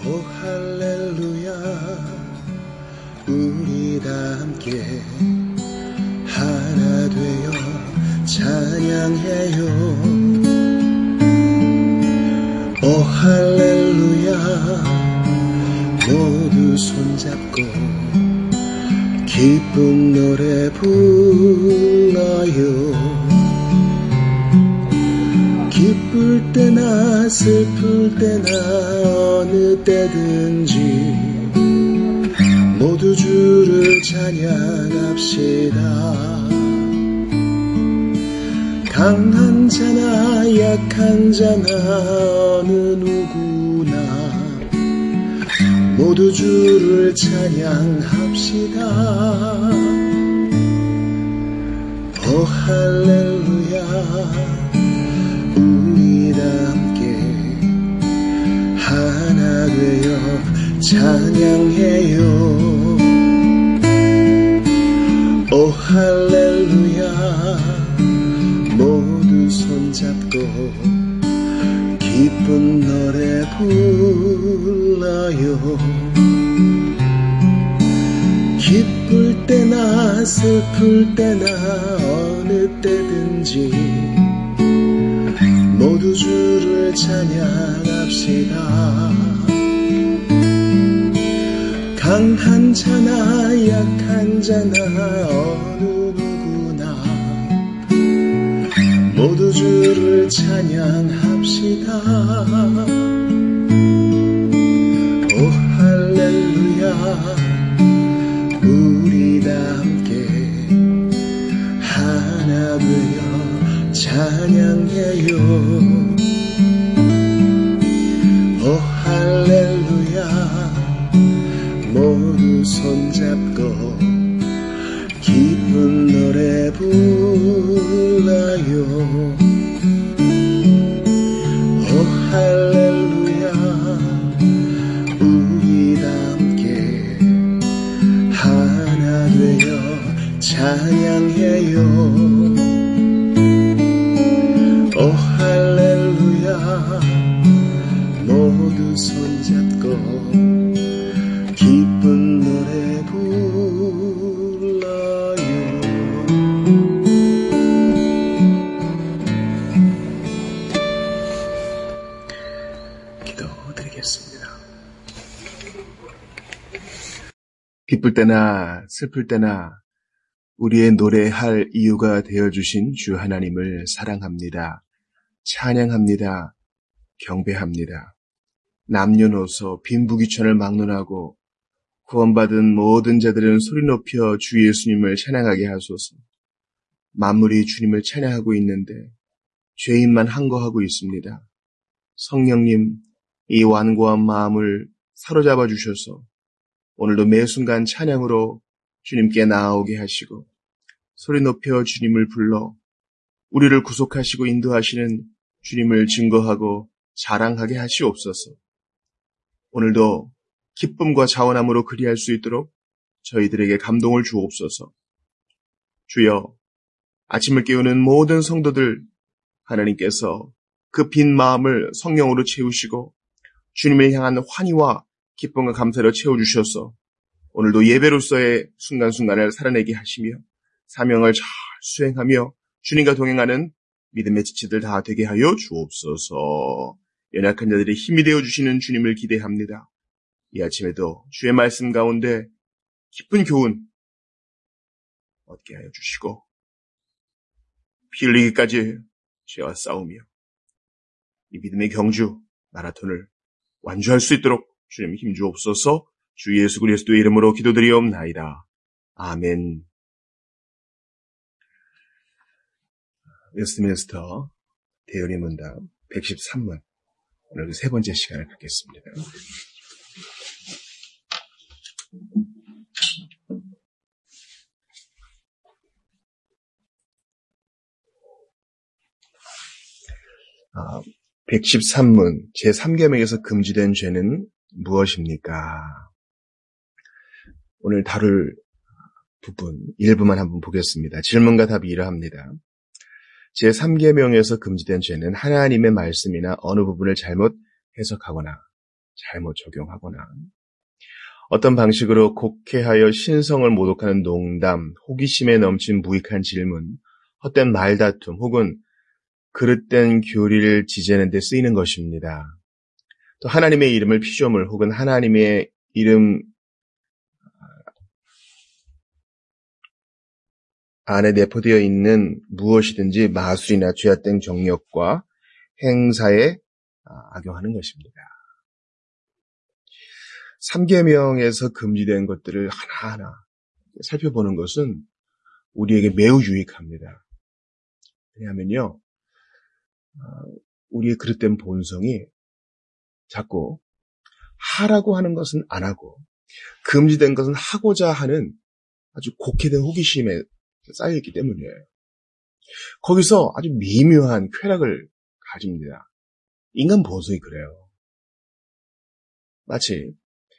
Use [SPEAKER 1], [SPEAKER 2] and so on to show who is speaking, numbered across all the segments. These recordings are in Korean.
[SPEAKER 1] 오 할렐루야 우리 다 함께 하나 되어 찬양해요. 오 할렐루야 모두 손잡고 기쁜 노래 불러요. 기쁠 때나 슬플 때나 어느 때든지 모두 주를 찬양합시다. 강한 자나 약한 자나 어느 누구나 모두 주를 찬양합시다. 오 할렐루야 우리 다 함께 하나 되어 찬양해요. 오 할렐루야 모두 손잡고 기쁜 노래 불러요. 기쁠 때나 슬플 때나 어느 때든지 모두 주를 찬양합시다. 강한 자나 약한 자나 어느 누구나 모두 주를 찬양합시다. 오 할렐루야 우리 다 함께 하나 되어 찬양해요. 오 할렐루야 모두 손잡고 기쁜 노래 불러요. 오 할렐루야 우리 다 함께 하나 되어 찬양해요. 오 할렐루야 모두 손잡고 기쁜 노래 불러요. 기도드리겠습니다. 기쁠 때나 슬플 때나 우리의 노래할 이유가 되어주신 주 하나님을 사랑합니다. 찬양합니다. 경배합니다. 남녀노소 빈부귀천을 막론하고 구원받은 모든 자들은 소리 높여 주 예수님을 찬양하게 하소서. 만물이 주님을 찬양하고 있는데 죄인만 항거하고 있습니다. 성령님, 이 완고한 마음을 사로잡아 주셔서 오늘도 매 순간 찬양으로 주님께 나아오게 하시고 소리 높여 주님을 불러 우리를 구속하시고 인도하시는 주님을 증거하고 자랑하게 하시옵소서. 오늘도 기쁨과 자원함으로 그리할 수 있도록 저희들에게 감동을 주옵소서. 주여, 아침을 깨우는 모든 성도들 하나님께서 그 빈 마음을 성령으로 채우시고 주님을 향한 환희와 기쁨과 감사로 채워주셔서 오늘도 예배로서의 순간순간을 살아내게 하시며 사명을 잘 수행하며 주님과 동행하는 믿음의 지체들 다 되게 하여 주옵소서. 연약한 자들의 힘이 되어주시는 주님을 기대합니다. 이 아침에도 주의 말씀 가운데 기쁜 교훈 얻게 하여 주시고 피 흘리기까지 죄와 싸우며 이 믿음의 경주 마라톤을 완주할 수 있도록 주님 힘 주옵소서. 주 예수 그리스도의 이름으로 기도드리옵나이다. 아멘. 웨스트민스터 대연의 문답 113문 오늘 세 번째 시간을 갖겠습니다. 아, 113문 제3계명에서 금지된 죄는 무엇입니까? 오늘 다룰 부분 일부만 한번 보겠습니다. 질문과 답이 이러합니다. 제3계명에서 금지된 죄는 하나님의 말씀이나 어느 부분을 잘못 해석하거나 잘못 적용하거나 어떤 방식으로 곡해하여 신성을 모독하는 농담, 호기심에 넘친 무익한 질문, 헛된 말다툼 혹은 그릇된 교리를 지지하는 데 쓰이는 것입니다. 또 하나님의 이름을 피조물 혹은 하나님의 이름 안에 내포되어 있는 무엇이든지 마술이나 죄악된 정력과 행사에 악용하는 것입니다. 3계명에서 금지된 것들을 하나하나 살펴보는 것은 우리에게 매우 유익합니다. 왜냐하면요, 우리의 그릇된 본성이 자꾸 하라고 하는 것은 안 하고 금지된 것은 하고자 하는 아주 곡해된 호기심에 쌓여있기 때문이에요. 거기서 아주 미묘한 쾌락을 가집니다. 인간 본성이 그래요. 마치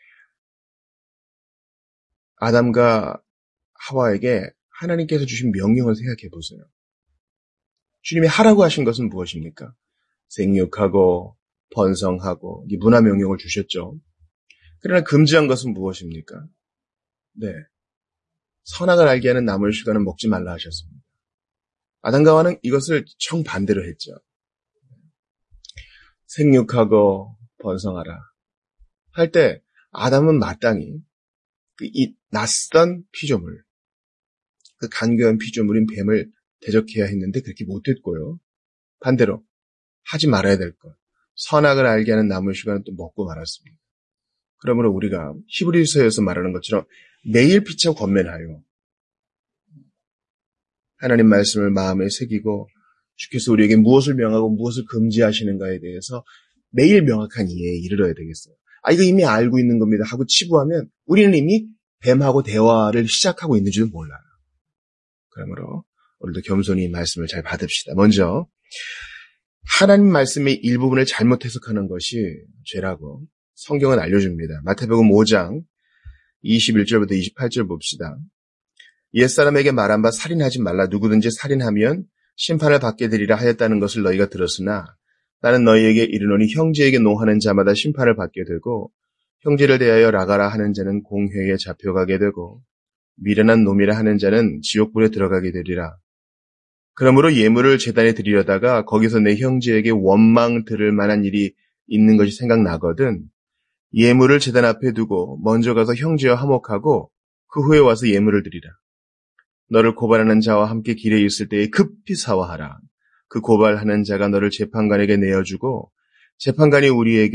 [SPEAKER 1] 아담과 하와에게 하나님께서 주신 명령을 생각해 보세요. 주님이 하라고 하신 것은 무엇입니까? 생육하고 번성하고 문화 명령을 주셨죠. 그러나 금지한 것은 무엇입니까? 네, 선악을 알게 하는 나무의 실과는 먹지 말라 하셨습니다. 아담과 하와는 이것을 정반대로 했죠. 생육하고 번성하라 할 때 아담은 마땅히 이 낯선 피조물, 그 간교한 피조물인 뱀을 대적해야 했는데 그렇게 못했고요. 반대로 하지 말아야 될 것, 선악을 알게 하는 나무의 실과는 또 먹고 말았습니다. 그러므로 우리가 히브리서에서 말하는 것처럼 매일 피차 권면하여 하나님 말씀을 마음에 새기고 주께서 우리에게 무엇을 명하고 무엇을 금지하시는가에 대해서 매일 명확한 이해에 이르러야 되겠어요. 이거 이미 알고 있는 겁니다 하고 치부하면 우리는 이미 뱀하고 대화를 시작하고 있는지도 몰라요. 그러므로 오늘도 겸손히 말씀을 잘 받읍시다. 먼저 하나님 말씀의 일부분을 잘못 해석하는 것이 죄라고 성경은 알려줍니다. 마태복음 5장 21절부터 28절 봅시다. 옛사람에게 말한 바 살인하지 말라. 누구든지 살인하면 심판을 받게 되리라 하였다는 것을 너희가 들었으나 나는 너희에게 이르노니 형제에게 노하는 자마다 심판을 받게 되고 형제를 대하여 라가라 하는 자는 공회에 잡혀가게 되고 미련한 놈이라 하는 자는 지옥불에 들어가게 되리라. 그러므로 예물을 제단에 드리려다가 거기서 내 형제에게 원망 들을 만한 일이 있는 것이 생각나거든 예물을 제단 앞에 두고 먼저 가서 형제와 화목하고 그 후에 와서 예물을 드리라. 너를 고발하는 자와 함께 길에 있을 때에 급히 사화하라. 그 고발하는 자가 너를 재판관에게 내어주고 재판관이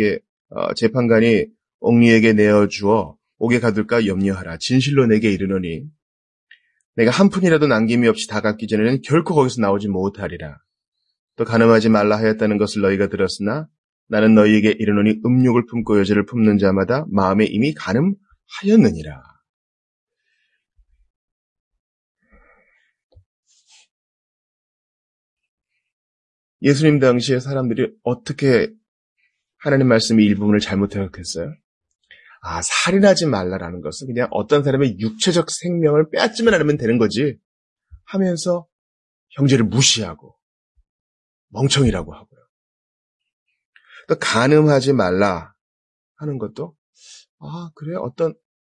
[SPEAKER 1] 옥리에게 내어주어 옥에 가둘까 염려하라. 진실로 내게 이르노니 내가 한 푼이라도 남김이 없이 다 갚기 전에는 결코 거기서 나오지 못하리라. 또 간음하지 말라 하였다는 것을 너희가 들었으나 나는 너희에게 이르노니 음욕을 품고 여자를 품는 자마다 마음에 이미 간음하였느니라. 예수님 당시에 사람들이 어떻게 하나님 말씀의 일부분을 잘못 해석했어요? 살인하지 말라라는 것은 그냥 어떤 사람의 육체적 생명을 빼앗지만 않으면 되는 거지 하면서 형제를 무시하고 멍청이라고 하고요. 또 간음하지 말라 하는 것도 그래 어떤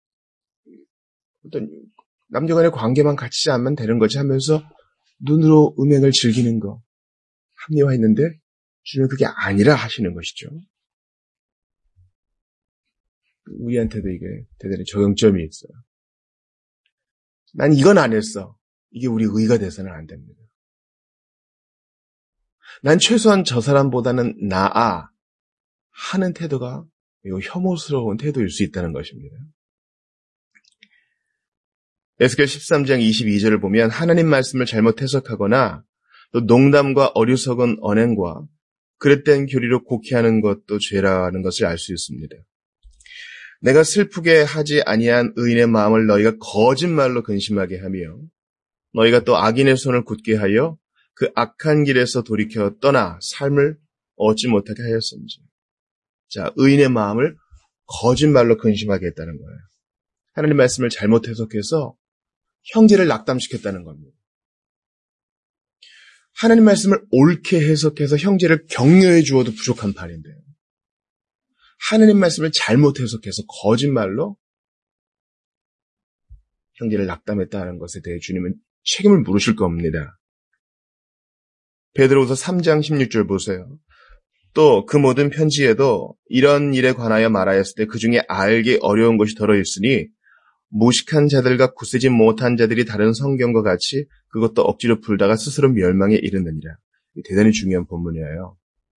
[SPEAKER 1] 남녀간의 관계만 갖추지 않으면 되는 거지 하면서 눈으로 음행을 즐기는 거 합리화했는데 주님은 그게 아니라 하시는 것이죠. 우리한테도 이게 대단히 적용점이 있어요. 난 이건 안 했어. 이게 우리 의가 돼서는 안 됩니다. 난 최소한 저 사람보다는 나아 하는 태도가 매우 혐오스러운 태도일 수 있다는 것입니다. 에스겔 13장 22절을 보면 하나님 말씀을 잘못 해석하거나 또 농담과 어리석은 언행과 그릇된 교리로 곡해하는 것도 죄라는 것을 알 수 있습니다. 내가 슬프게 하지 아니한 의인의 마음을 너희가 거짓말로 근심하게 하며 너희가 또 악인의 손을 굳게 하여 그 악한 길에서 돌이켜 떠나 삶을 얻지 못하게 하였음지. 자, 의인의 마음을 거짓말로 근심하게 했다는 거예요. 하나님 말씀을 잘못 해석해서 형제를 낙담시켰다는 겁니다. 하나님 말씀을 옳게 해석해서 형제를 격려해 주어도 부족한 판인데요. 하나님 말씀을 잘못 해석해서 거짓말로 형제를 낙담했다는 것에 대해 주님은 책임을 물으실 겁니다. 베드로후서 3장 16절 보세요. 또 그 모든 편지에도 이런 일에 관하여 말하였을 때 그 중에 알기 어려운 것이 들어있으니 무식한 자들과 굳세지 못한 자들이 다른 성경과 같이 그것도 억지로 풀다가 스스로 멸망에 이르느니라. 대단히 중요한 본문이에요.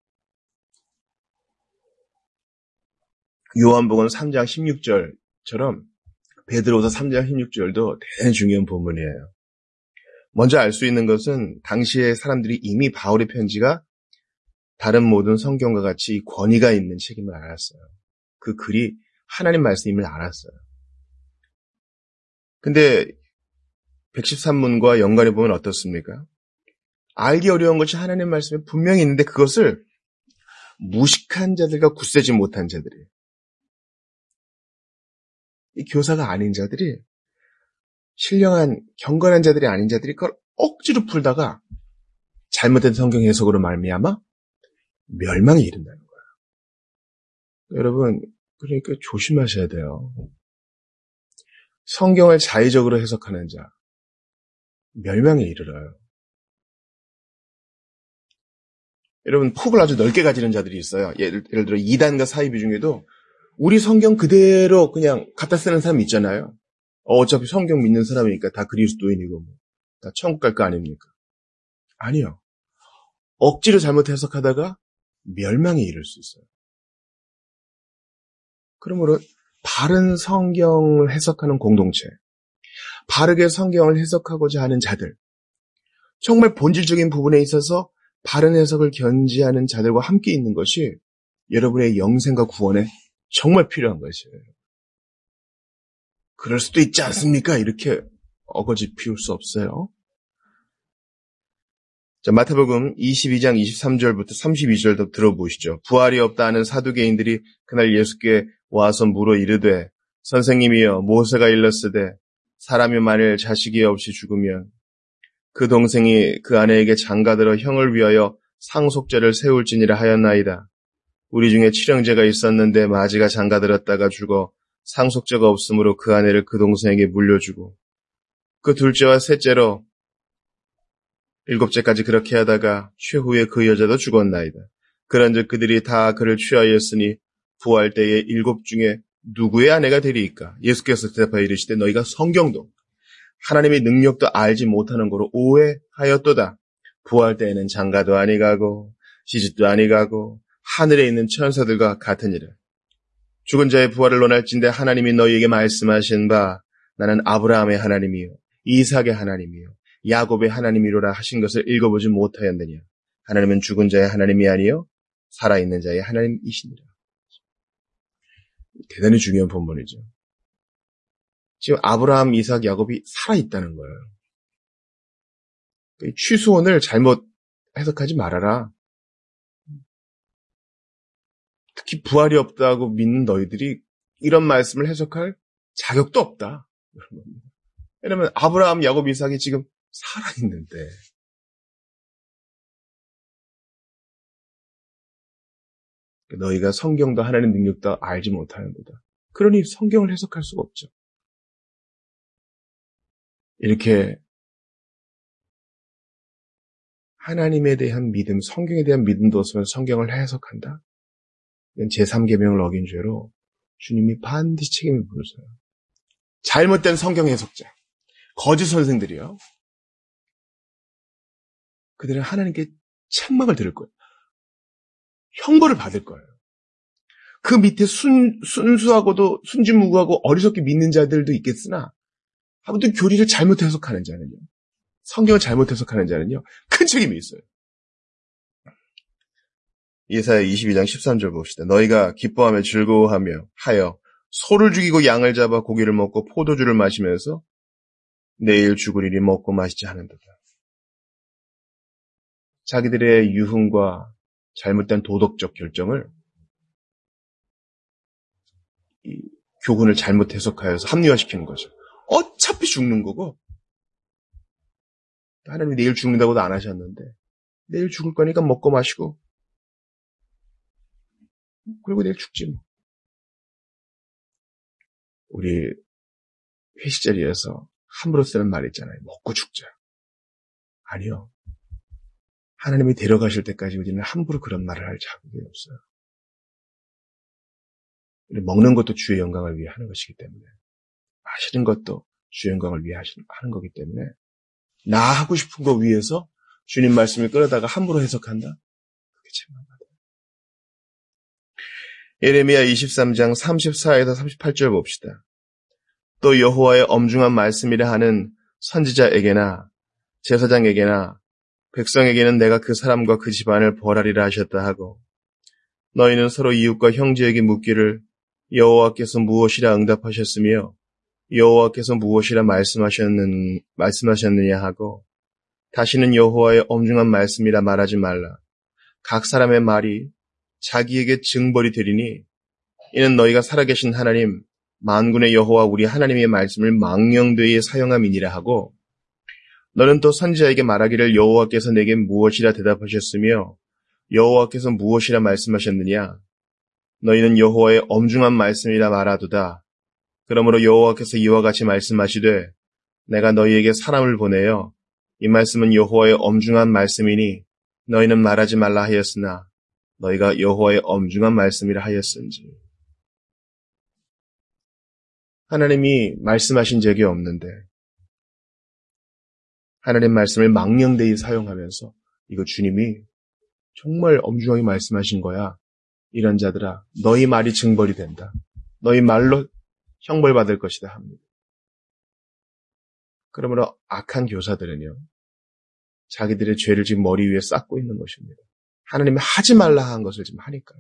[SPEAKER 1] 요한복음 3장 16절처럼 베드로후서 3장 16절도 대단히 중요한 본문이에요. 먼저 알 수 있는 것은 당시의 사람들이 이미 바울의 편지가 다른 모든 성경과 같이 권위가 있는 책임을 알았어요. 그 글이 하나님 말씀임을 알았어요. 근데 113문과 연관해 보면 어떻습니까? 알기 어려운 것이 하나님 말씀에 분명히 있는데 그것을 무식한 자들과 굳세지 못한 자들이, 이 교사가 아닌 자들이, 신령한 경건한 자들이 아닌 자들이 그걸 억지로 풀다가 잘못된 성경 해석으로 말미암아 멸망에 이른다는 거예요. 여러분, 그러니까 조심하셔야 돼요. 성경을 자의적으로 해석하는 자, 멸망에 이르러요. 여러분, 폭을 아주 넓게 가지는 자들이 있어요. 예를 들어 이단과 사이비 중에도 우리 성경 그대로 그냥 갖다 쓰는 사람 있잖아요. 어차피 성경 믿는 사람이니까 다 그리스도인이고 다 천국 갈 거 아닙니까? 아니요. 억지로 잘못 해석하다가 멸망에 이를 수 있어요. 그러므로 바른 성경을 해석하는 공동체, 바르게 성경을 해석하고자 하는 자들, 정말 본질적인 부분에 있어서 바른 해석을 견지하는 자들과 함께 있는 것이 여러분의 영생과 구원에 정말 필요한 것이에요. 그럴 수도 있지 않습니까? 이렇게 어거지 피울 수 없어요. 자, 마태복음 22장 23절부터 32절도 들어보시죠. 부활이 없다 하는 사두개인들이 그날 예수께 와서 물어 이르되 선생님이여 모세가 일렀으되 사람이 만일 자식이 없이 죽으면 그 동생이 그 아내에게 장가들어 형을 위하여 상속죄를 세울지니라 하였나이다. 우리 중에 칠형제가 있었는데 마지가 장가들었다가 죽어 상속죄가 없으므로 그 아내를 그 동생에게 물려주고 그 둘째와 셋째로 일곱째까지 그렇게 하다가 최후에 그 여자도 죽었나이다. 그런즉 그들이 다 그를 취하였으니 부활 때에 일곱 중에 누구의 아내가 되리이까? 예수께서 대답하여 이르시되 너희가 성경도 하나님의 능력도 알지 못하는 거로 오해하였도다. 부활 때에는 장가도 아니가고 시집도 아니가고 하늘에 있는 천사들과 같으니라. 죽은 자의 부활을 논할진대 하나님이 너희에게 말씀하신 바 나는 아브라함의 하나님이요 이삭의 하나님이요 야곱의 하나님이로라 하신 것을 읽어보지 못하였느냐. 하나님은 죽은 자의 하나님이 아니요 살아있는 자의 하나님이시니라. 대단히 중요한 본문이죠. 지금 아브라함, 이삭, 야곱이 살아있다는 거예요. 취소원을 잘못 해석하지 말아라. 특히 부활이 없다고 믿는 너희들이 이런 말씀을 해석할 자격도 없다. 왜냐하면 아브라함, 야곱, 이삭이 지금 살아있는데 너희가 성경도 하나님 능력도 알지 못하는도다. 그러니 성경을 해석할 수가 없죠. 이렇게 하나님에 대한 믿음, 성경에 대한 믿음도 없으면 성경을 해석한다? 이건 제3계명을 어긴 죄로 주님이 반드시 책임을 물으세요. 잘못된 성경 해석자, 거짓 선생들이요. 그들은 하나님께 책망을 들을 거예요. 형벌을 받을 거예요. 그 밑에 순수하고도 순진무구하고 어리석게 믿는 자들도 있겠으나 아무튼 교리를 잘못 해석하는 자는요. 성경을 잘못 해석하는 자는요. 큰 책임이 있어요. 이사야 22장 13절 봅시다. 너희가 기뻐하며 즐거워하며 하여 소를 죽이고 양을 잡아 고기를 먹고 포도주를 마시면서 내일 죽으리니 먹고 마시지 않는도다. 자기들의 유흥과 잘못된 도덕적 결정을 이 교훈을 잘못 해석하여서 합리화시키는 거죠. 어차피 죽는 거고 하나님이 내일 죽는다고도 안 하셨는데 내일 죽을 거니까 먹고 마시고 그리고 내일 죽지 뭐. 우리 회식 자리에서 함부로 쓰는 말 있잖아요. 먹고 죽자. 아니요. 하나님이 데려가실 때까지 우리는 함부로 그런 말을 할 자격이 없어요. 먹는 것도 주의 영광을 위해 하는 것이기 때문에, 마시는 것도 주의 영광을 위해 하는 거기 때문에, 나 하고 싶은 거 위해서 주님 말씀을 끌어다가 함부로 해석한다? 그게 책망받아요. 예레미야 23장 34에서 38절 봅시다. 또 여호와의 엄중한 말씀이라 하는 선지자에게나 제사장에게나 백성에게는 내가 그 사람과 그 집안을 벌하리라 하셨다 하고, 너희는 서로 이웃과 형제에게 묻기를 여호와께서 무엇이라 응답하셨으며 여호와께서 무엇이라 말씀하셨느냐 하고, 다시는 여호와의 엄중한 말씀이라 말하지 말라. 각 사람의 말이 자기에게 증벌이 되리니 이는 너희가 살아계신 하나님 만군의 여호와 우리 하나님의 말씀을 망령되이 사용함이니라 하고, 너는 또 선지자에게 말하기를 여호와께서 내게 무엇이라 대답하셨으며 여호와께서 무엇이라 말씀하셨느냐. 너희는 여호와의 엄중한 말씀이라 말하도다. 그러므로 여호와께서 이와 같이 말씀하시되 내가 너희에게 사람을 보내어 이 말씀은 여호와의 엄중한 말씀이니 너희는 말하지 말라 하였으나 너희가 여호와의 엄중한 말씀이라 하였은지. 하나님이 말씀하신 적이 없는데 하나님 말씀을 망령되이 사용하면서 이거 주님이 정말 엄중하게 말씀하신 거야. 이런 자들아, 너희 말이 증벌이 된다. 너희 말로 형벌받을 것이다 합니다. 그러므로 악한 교사들은요, 자기들의 죄를 지금 머리 위에 쌓고 있는 것입니다. 하나님이 하지 말라 한 것을 지금 하니까요.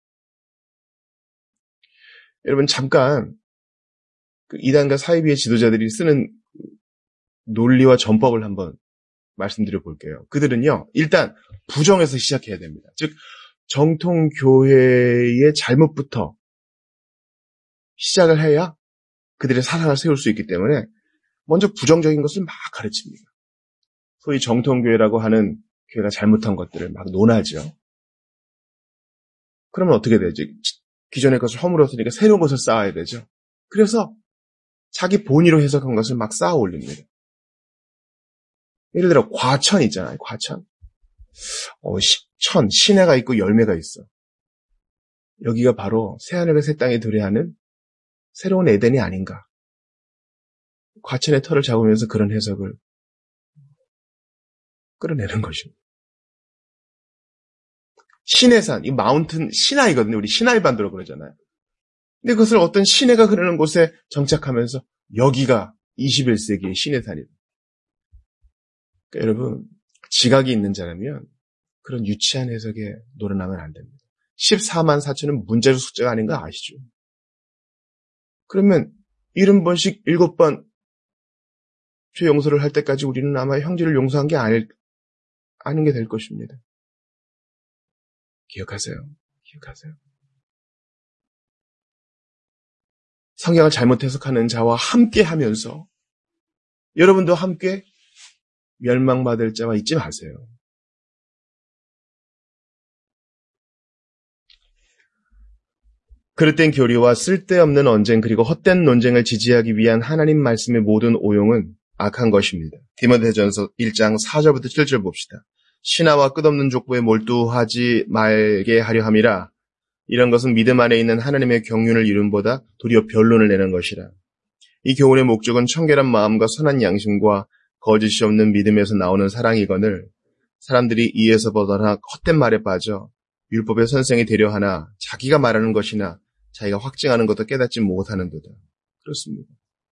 [SPEAKER 1] 여러분 잠깐 그 이단과 사이비의 지도자들이 쓰는 논리와 전법을 한번 말씀드려 볼게요. 그들은요, 일단 부정에서 시작해야 됩니다. 즉 정통교회의 잘못부터 시작을 해야 그들의 사상을 세울 수 있기 때문에 먼저 부정적인 것을 막 가르칩니다. 소위 정통교회라고 하는 교회가 잘못한 것들을 막 논하죠. 그러면 어떻게 되지? 기존의 것을 허물었으니까 새로운 것을 쌓아야 되죠. 그래서 자기 본의로 해석한 것을 막 쌓아 올립니다. 예를 들어 과천 있잖아요. 과천. 천, 시내가 있고 열매가 있어. 여기가 바로 새하늘과 새 땅이 도래하는 새로운 에덴이 아닌가. 과천의 털을 잡으면서 그런 해석을 끌어내는 것입니다. 시내산, 이 마운튼 시나이거든요. 우리 시나이 반도로 그러잖아요. 근데 그것을 어떤 시내가 흐르는 곳에 정착하면서 여기가 21세기의 시내산이다. 그러니까 여러분, 지각이 있는 자라면 그런 유치한 해석에 놀아나면 안 됩니다. 14만 4천은 문자적 숫자가 아닌 거 아시죠? 그러면 70번씩 7번 죄 용서를 할 때까지 우리는 아마 형제를 용서한 게 아닌 게 될 것입니다. 기억하세요. 기억하세요. 성경을 잘못 해석하는 자와 함께 하면서 여러분도 함께 멸망받을 자와 잊지 마세요. 그릇된 교리와 쓸데없는 언쟁 그리고 헛된 논쟁을 지지하기 위한 하나님 말씀의 모든 오용은 악한 것입니다. 디모데전서 1장 4절부터 7절 봅시다. 신하와 끝없는 족보에 몰두하지 말게 하려 함이라. 이런 것은 믿음 안에 있는 하나님의 경륜을 이룸보다 도리어 변론을 내는 것이라. 이 교훈의 목적은 청결한 마음과 선한 양심과 거짓이 없는 믿음에서 나오는 사랑이거늘 사람들이 이에서 벗어나 헛된 말에 빠져 율법의 선생이 되려 하나 자기가 말하는 것이나 자기가 확증하는 것도 깨닫지 못하는도다. 그렇습니다.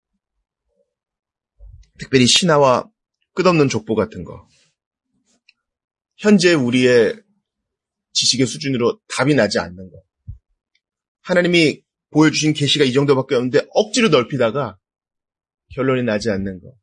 [SPEAKER 1] 특별히 신하와 끝없는 족보 같은 거. 현재 우리의 지식의 수준으로 답이 나지 않는 거. 하나님이 보여주신 계시가 이 정도밖에 없는데 억지로 넓히다가 결론이 나지 않는 거.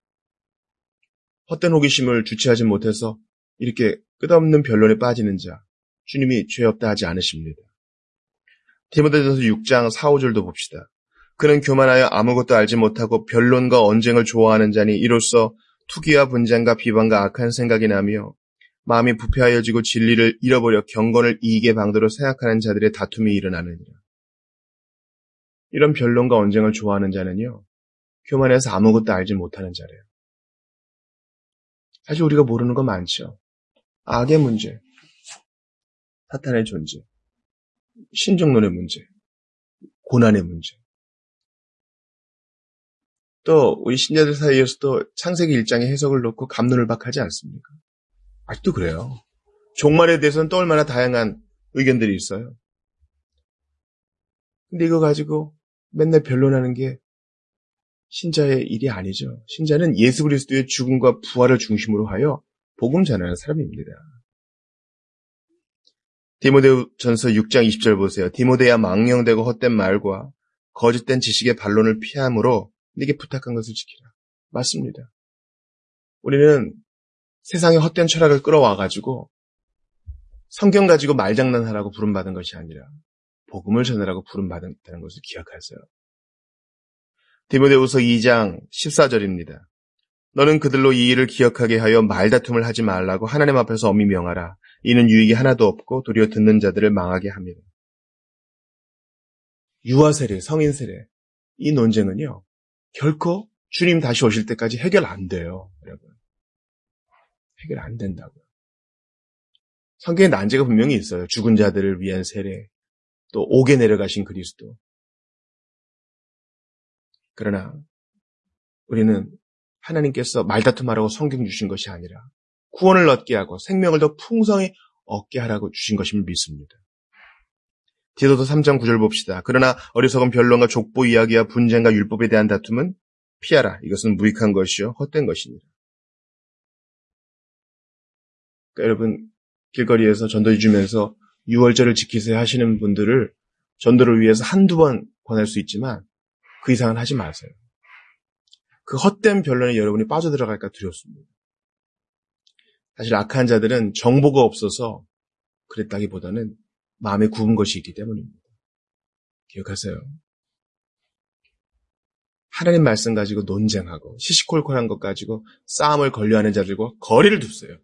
[SPEAKER 1] 헛된 호기심을 주체하지 못해서 이렇게 끝없는 변론에 빠지는 자. 주님이 죄 없다 하지 않으십니다. 디모데전서 6장 4, 5절도 봅시다. 그는 교만하여 아무것도 알지 못하고 변론과 언쟁을 좋아하는 자니 이로써 투기와 분쟁과 비방과 악한 생각이 나며 마음이 부패하여지고 진리를 잃어버려 경건을 이익의 방도로 생각하는 자들의 다툼이 일어나느니라. 이런 변론과 언쟁을 좋아하는 자는요, 교만해서 아무것도 알지 못하는 자래요. 사실 우리가 모르는 거 많죠. 악의 문제, 사탄의 존재, 신정론의 문제, 고난의 문제. 또 우리 신자들 사이에서도 창세기 1장의 해석을 놓고 갑론을박하지 않습니까? 아직도 그래요. 종말에 대해서는 또 얼마나 다양한 의견들이 있어요. 근데 이거 가지고 맨날 변론하는 게 신자의 일이 아니죠. 신자는 예수 그리스도의 죽음과 부활을 중심으로 하여 복음 전하는 사람입니다. 디모데전서 6장 20절 보세요. 디모데야 망령되고 헛된 말과 거짓된 지식의 반론을 피함으로 네게 부탁한 것을 지키라. 맞습니다. 우리는 세상의 헛된 철학을 끌어와가지고 성경 가지고 말장난하라고 부름받은 것이 아니라 복음을 전하라고 부름받았다는 것을 기억하세요. 디모데후서 2장 14절입니다. 너는 그들로 이 일을 기억하게 하여 말다툼을 하지 말라고 하나님 앞에서 엄히 명하라. 이는 유익이 하나도 없고 도리어 듣는 자들을 망하게 합니다. 유아 세례, 성인 세례 이 논쟁은요. 결코 주님 다시 오실 때까지 해결 안 돼요. 여러분. 해결 안 된다고요. 성경에 난제가 분명히 있어요. 죽은 자들을 위한 세례, 또 옥에 내려가신 그리스도. 그러나 우리는 하나님께서 말다툼하라고 성경 주신 것이 아니라 구원을 얻게 하고 생명을 더 풍성히 얻게 하라고 주신 것임을 믿습니다. 디도서 3장 9절 봅시다. 그러나 어리석은 변론과 족보 이야기와 분쟁과 율법에 대한 다툼은 피하라. 이것은 무익한 것이요 헛된 것입니다. 그러니까 여러분 길거리에서 전도해 주면서 유월절을 지키세요 하시는 분들을 전도를 위해서 한두 번 권할 수 있지만 그 이상은 하지 마세요. 그 헛된 변론에 여러분이 빠져들어갈까 두렵습니다. 사실 악한 자들은 정보가 없어서 그랬다기보다는 마음에 굽은 것이 있기 때문입니다. 기억하세요. 하나님 말씀 가지고 논쟁하고 시시콜콜한 것 가지고 싸움을 걸려하는 자들과 거리를 두세요.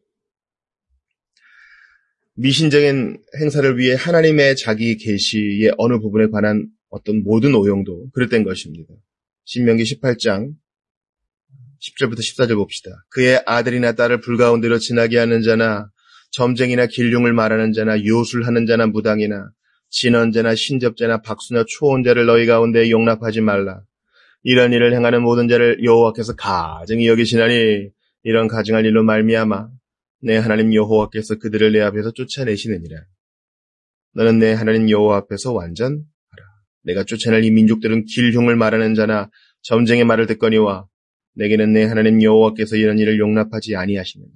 [SPEAKER 1] 미신적인 행사를 위해 하나님의 자기 계시의 어느 부분에 관한 어떤 모든 오용도 그릇된 것입니다. 신명기 18장 10절부터 14절 봅시다. 그의 아들이나 딸을 불가운데로 지나게 하는 자나 점쟁이나 길흉을 말하는 자나 요술하는 자나 무당이나 진언자나 신접자나 박수나 초혼자를 너희 가운데 용납하지 말라. 이런 일을 행하는 모든 자를 여호와께서 가증히 여기시나니 이런 가증할 일로 말미암아 내 하나님 여호와께서 그들을 내 앞에서 쫓아내시느니라. 너는 내 하나님 여호와 앞에서 완전하라. 내가 쫓아낼 이 민족들은 길흉을 말하는 자나 점쟁의 말을 듣거니와 내게는 내 하나님 여호와께서 이런 일을 용납하지 아니하시느니라.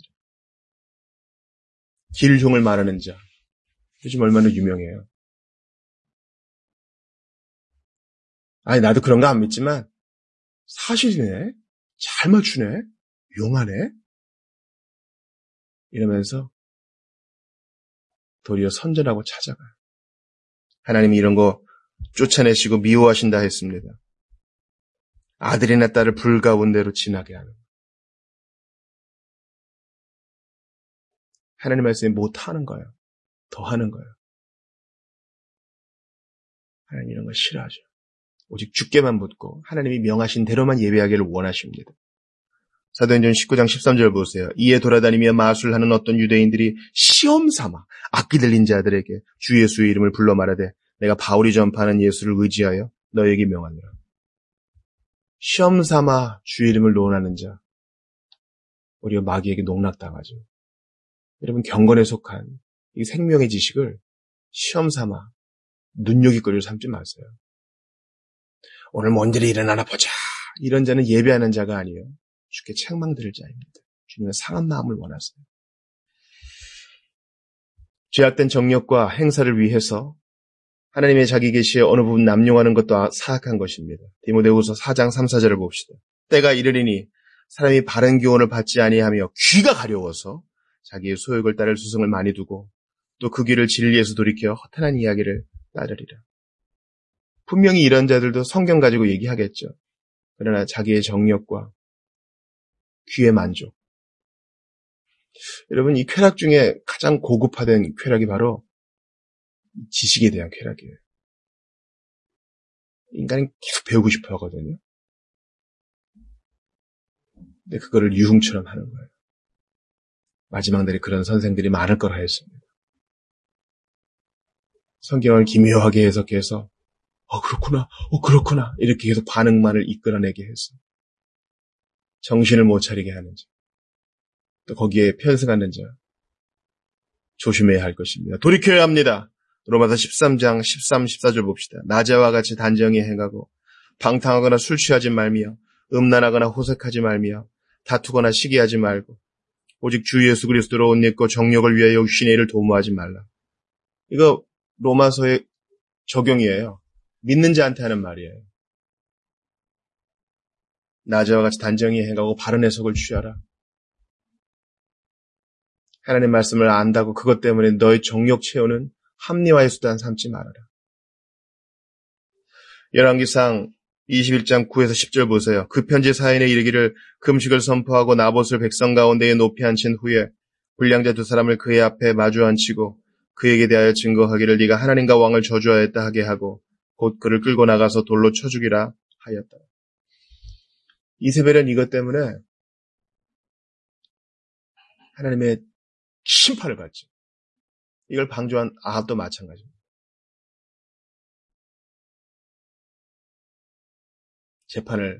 [SPEAKER 1] 길흉을 말하는 자. 요즘 얼마나 유명해요. 아니 나도 그런 거 안 믿지만 사실이네. 잘 맞추네. 용하네. 이러면서 도리어 선전하고 찾아가요. 하나님이 이런 거 쫓아내시고 미워하신다 했습니다. 아들이나 딸을 불 가운데로 지나게 하는. 하나님 말씀에 못하는 거예요. 더 하는 거예요. 하나님 이런 거 싫어하죠. 오직 주께만 묻고 하나님이 명하신 대로만 예배하기를 원하십니다. 사도행전 19장 13절 보세요. 이에 돌아다니며 마술하는 어떤 유대인들이 시험 삼아 악기 들린 자들에게 주 예수의 이름을 불러 말하되 내가 바울이 전파하는 예수를 의지하여 너에게 명하노라. 시험 삼아 주 이름을 논하는 자, 우리가 마귀에게 농락당하죠. 여러분 경건에 속한 이 생명의 지식을 시험 삼아 눈요깃거리로 삼지 마세요. 오늘 뭔 일이 일어나나 보자. 이런 자는 예배하는 자가 아니에요. 주께 책망 들을 자입니다. 주님은 상한 마음을 원하세요. 죄악된 정력과 행사를 위해서 하나님의 자기 계시에 어느 부분 남용하는 것도 사악한 것입니다. 디모데후서 4장 3, 4절을 봅시다. 때가 이르리니 사람이 바른 교훈을 받지 아니하며 귀가 가려워서 자기의 소욕을 따를 수승을 많이 두고 또 그 귀를 진리에서 돌이켜 허탄한 이야기를 따르리라. 분명히 이런 자들도 성경 가지고 얘기하겠죠. 그러나 자기의 정력과 귀의 만족. 여러분 이 쾌락 중에 가장 고급화된 쾌락이 바로 지식에 대한 쾌락이에요. 인간은 계속 배우고 싶어 하거든요. 근데 그거를 유흥처럼 하는 거예요. 마지막 날에 그런 선생들이 많을 거라 했습니다. 성경을 기묘하게 해석해서 그렇구나 이렇게 계속 반응만을 이끌어내게 해서 정신을 못 차리게 하는 자, 또 거기에 편승하는 자 조심해야 할 것입니다. 돌이켜야 합니다. 로마서 13장 13, 14절 봅시다. 낮에와 같이 단정히 행하고 방탕하거나 술 취하지 말며 음란하거나 호색하지 말며 다투거나 시기하지 말고 오직 주 예수 그리스도로 옷 입고 정욕을 위하여 육신의 일을 도모하지 말라. 이거 로마서의 적용이에요. 믿는 자한테 하는 말이에요. 낮에와 같이 단정히 행하고 바른 해석을 취하라. 하나님의 말씀을 안다고 그것 때문에 너의 정욕 채우는 합리화의 수단 삼지 말아라. 열왕기상 21장 9에서 10절 보세요. 그 편지 사인에 이르기를 금식을 선포하고 나봇을 백성 가운데에 높이 앉힌 후에 불량자 두 사람을 그의 앞에 마주 앉히고 그에게 대하여 증거하기를 네가 하나님과 왕을 저주하였다 하게 하고 곧 그를 끌고 나가서 돌로 쳐 죽이라 하였다. 이세벨은 이것 때문에 하나님의 심판을 받죠. 이걸 방조한 아합도 마찬가지입니다. 재판을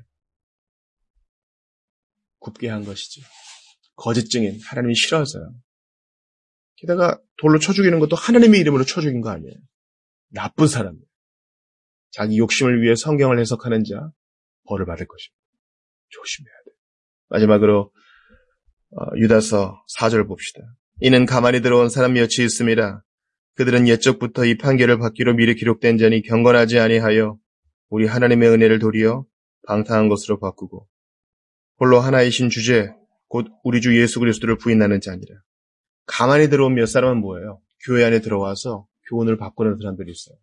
[SPEAKER 1] 굽게 한 것이죠. 거짓 증인, 하나님이 싫어서요. 게다가 돌로 쳐 죽이는 것도 하나님의 이름으로 쳐 죽인 거 아니에요. 나쁜 사람이에요. 자기 욕심을 위해 성경을 해석하는 자 벌을 받을 것입니다. 조심해야 돼요. 마지막으로 유다서 4절 봅시다. 이는 가만히 들어온 사람 몇이 있습니다. 그들은 옛적부터 이 판결을 받기로 미리 기록된 자니 경건하지 아니하여 우리 하나님의 은혜를 도리어 방탕한 것으로 바꾸고 홀로 하나이신 주제 곧 우리 주 예수 그리스도를 부인하는 자니라. 가만히 들어온 몇 사람은 뭐예요? 교회 안에 들어와서 교훈을 바꾸는 사람들이 있어요.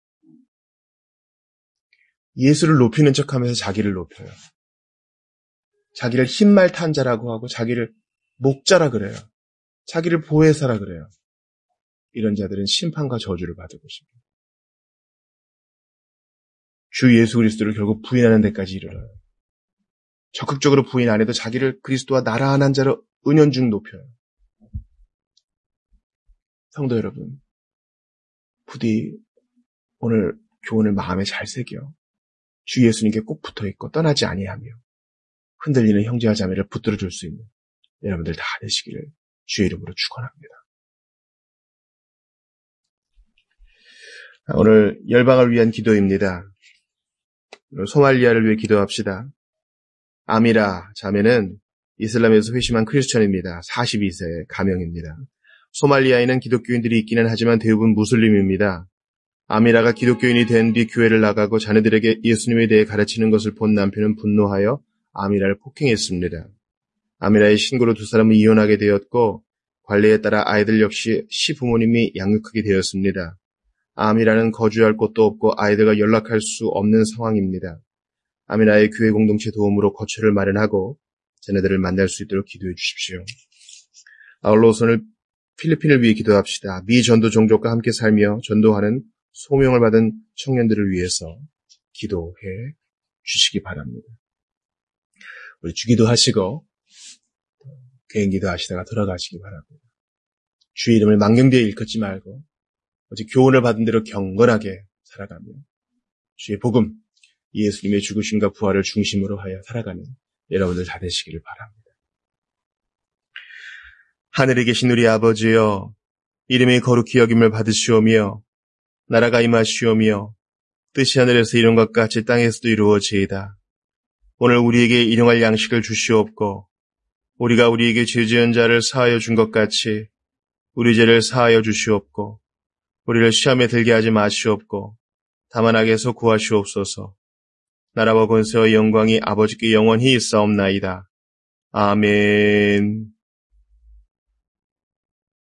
[SPEAKER 1] 예수를 높이는 척하면서 자기를 높여요. 자기를 흰말 탄 자라고 하고 자기를 목자라 그래요. 자기를 보혜사라 그래요. 이런 자들은 심판과 저주를 받을 것입니다. 주 예수 그리스도를 결국 부인하는 데까지 이르러요. 적극적으로 부인 안 해도 자기를 그리스도와 나란한 자로 은연중 높여요. 성도 여러분, 부디 오늘 교훈을 마음에 잘 새겨 주 예수님께 꼭 붙어있고 떠나지 아니하며 흔들리는 형제와 자매를 붙들어줄 수 있는 여러분들 다 되시기를 주의 이름으로 축원합니다. 오늘 열방을 위한 기도입니다. 소말리아를 위해 기도합시다. 아미라 자매는 이슬람에서 회심한 크리스천입니다. 42세 가명입니다. 소말리아에는 기독교인들이 있기는 하지만 대부분 무슬림입니다. 아미라가 기독교인이 된 뒤 교회를 나가고 자녀들에게 예수님에 대해 가르치는 것을 본 남편은 분노하여 아미라를 폭행했습니다. 아미라의 신고로 두 사람은 이혼하게 되었고 관례에 따라 아이들 역시 시부모님이 양육하게 되었습니다. 아미라는 거주할 곳도 없고 아이들과 연락할 수 없는 상황입니다. 아미라의 교회 공동체 도움으로 거처를 마련하고 자녀들을 만날 수 있도록 기도해 주십시오. 아울러서는 필리핀을 위해 기도합시다. 미 전도 종족과 함께 살며 전도하는 소명을 받은 청년들을 위해서 기도해 주시기 바랍니다. 우리 주기도 하시고 개인기도 하시다가 돌아가시기 바랍니다. 주의 이름을 망령되이 일컫지 말고 오직 교훈을 받은 대로 경건하게 살아가며 주의 복음, 예수님의 죽으심과 부활을 중심으로 하여 살아가는 여러분들 다 되시기를 바랍니다. 하늘에 계신 우리 아버지여, 이름이 거룩히 여김을 받으시오며 나라가 임하시오며 뜻이 하늘에서 이룬 것 같이 땅에서도 이루어지이다. 오늘 우리에게 일용할 양식을 주시옵고 우리가 우리에게 죄 지은 자를 사하여 준 것 같이 우리 죄를 사하여 주시옵고 우리를 시험에 들게 하지 마시옵고 다만 악에서 구하시옵소서. 나라와 권세와 영광이 아버지께 영원히 있사옵나이다. 아멘.